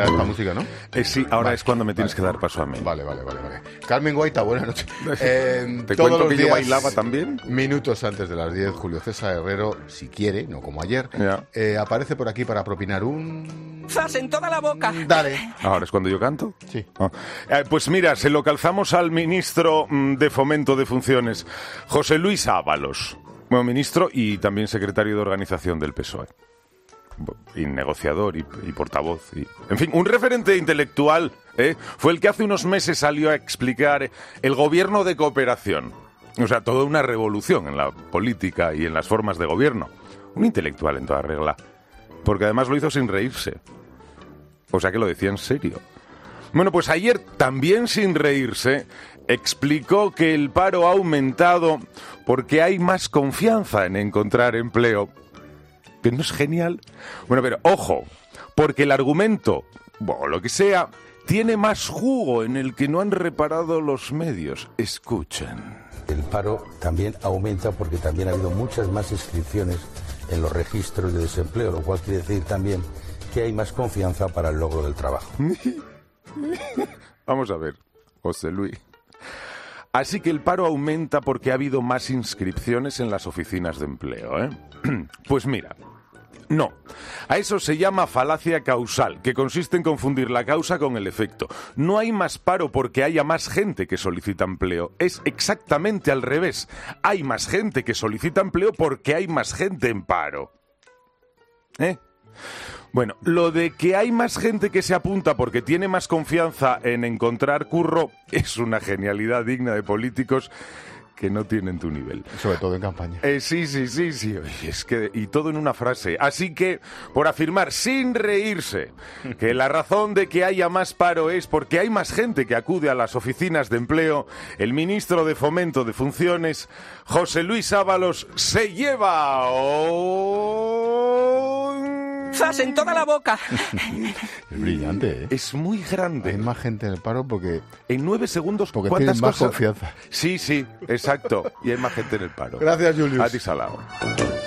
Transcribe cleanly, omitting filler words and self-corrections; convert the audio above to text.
era esta música, ¿no? Sí, ahora es cuando me tienes que dar paso a mí. Vale. Carmen Guaita, buenas noches. ¿Te todos cuento los que yo días, bailaba también? Minutos antes de las 10, Julio César Herrero, si quiere, no como ayer, aparece por aquí para propinar un... ¡Zas en toda la boca! Dale. ¿Ahora es cuando yo canto? Sí. Pues mira, se lo calzamos al ministro de Fomento de Funciones, José Luis Ábalos. Bueno, ministro y también secretario de organización del PSOE. Y negociador y portavoz. En fin, un referente intelectual, fue el que hace unos meses salió a explicar el gobierno de cooperación. O sea, toda una revolución en la política y en las formas de gobierno. Un intelectual en toda regla. Porque además lo hizo sin reírse. O sea que lo decía en serio. Bueno, pues ayer, también sin reírse, explicó que el paro ha aumentado porque hay más confianza en encontrar empleo. ¿Que no es genial? Bueno, pero ojo, porque el argumento, o lo que sea, tiene más jugo en el que no han reparado los medios. Escuchen. El paro también aumenta porque también ha habido muchas más inscripciones en los registros de desempleo, lo cual quiere decir también que hay más confianza para el logro del trabajo. Vamos a ver, José Luis. Así que el paro aumenta porque ha habido más inscripciones en las oficinas de empleo, ¿eh? Pues mira, no. A eso se llama falacia causal, que consiste en confundir la causa con el efecto. No hay más paro porque haya más gente que solicita empleo. Es exactamente al revés. Hay más gente que solicita empleo porque hay más gente en paro. Bueno, lo de que hay más gente que se apunta porque tiene más confianza en encontrar curro es una genialidad digna de políticos que no tienen tu nivel. Sobre todo en campaña. Sí. Es que, y todo en una frase. Así que, por afirmar sin reírse que la razón de que haya más paro es porque hay más gente que acude a las oficinas de empleo, el ministro de Fomento de Funciones, José Luis Ábalos, se lleva... ¡Zas en toda la boca! Es brillante, ¿eh? Es muy grande. Hay más gente en el paro porque... En 9 segundos, porque ¿cuántas tienen más cosas? confianza. Sí, exacto. Y hay más gente en el paro. Gracias, Julius. A ti, Salao.